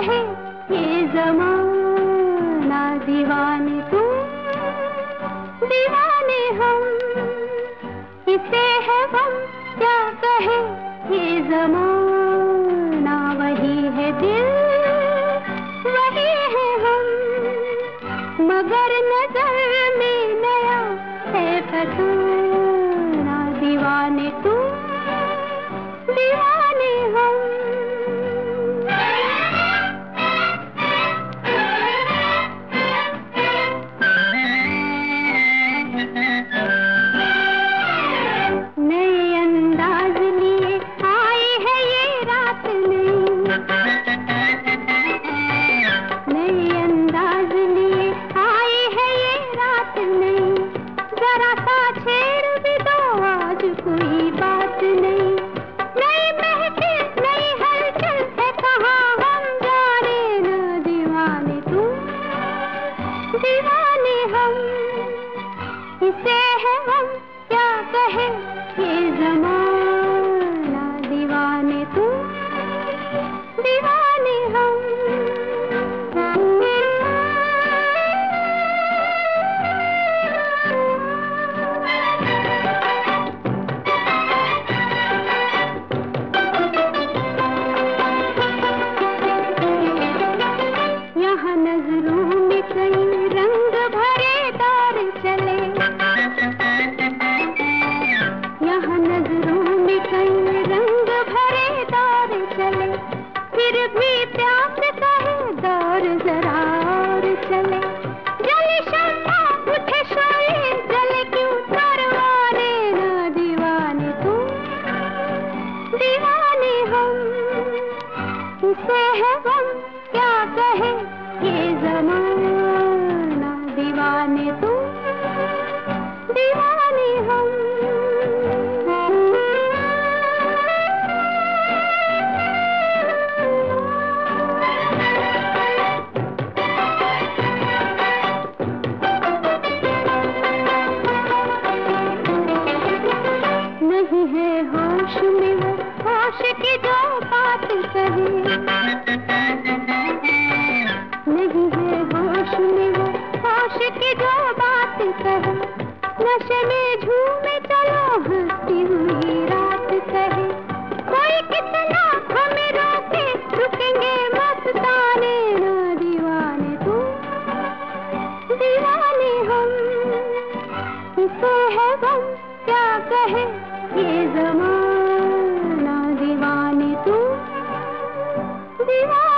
कहे ये ज़माना, दीवाने तुम दीवाने हम, इसे है गम क्या कहे ये ज़माना। वही है दिल वही है हम, मगर नजर में नया है फसाना। दीवाने तुम दीवाने हम। नए अंदाज लिए आई है ये रात नई, नए अंदाज लिए आई है ये रात नई। जरा सा छेड़ भी दो आज कोई बात नहीं। नई महफिल नई हलचल है कहाँ हम जाने न। दीवाने तुम दीवाने हम, इसे है हम क्या कहे ये ज़माना। दीवाने तुम दीवाने हम। यहाँ नजरों में कई रंग भरे दौर चले, यहाँ नजरों में कई रंग भरे दौर चले। फिर भी प्यास कहे दौर जरा और चले। जले शम्मा उठे शोले जले क्यों परवाने ना। दीवाने तुम दीवाने हम, इसे है गम क्या कहे ये ज़माना। दीवाने तुम दीवाने हम। नहीं है होश में वो होश की जो बात कहे, नहीं है होश में वो होश की जो बात कहे। नशे में झूमे चलो हंसती हुई रात कहे। कोई कितना हमें रोके रुकेंगे मस्ताने ना। दीवाने तुम दीवाने हम, इसे है गम क्या कहे ये ज़माना। दीवाने तुम दीवाने।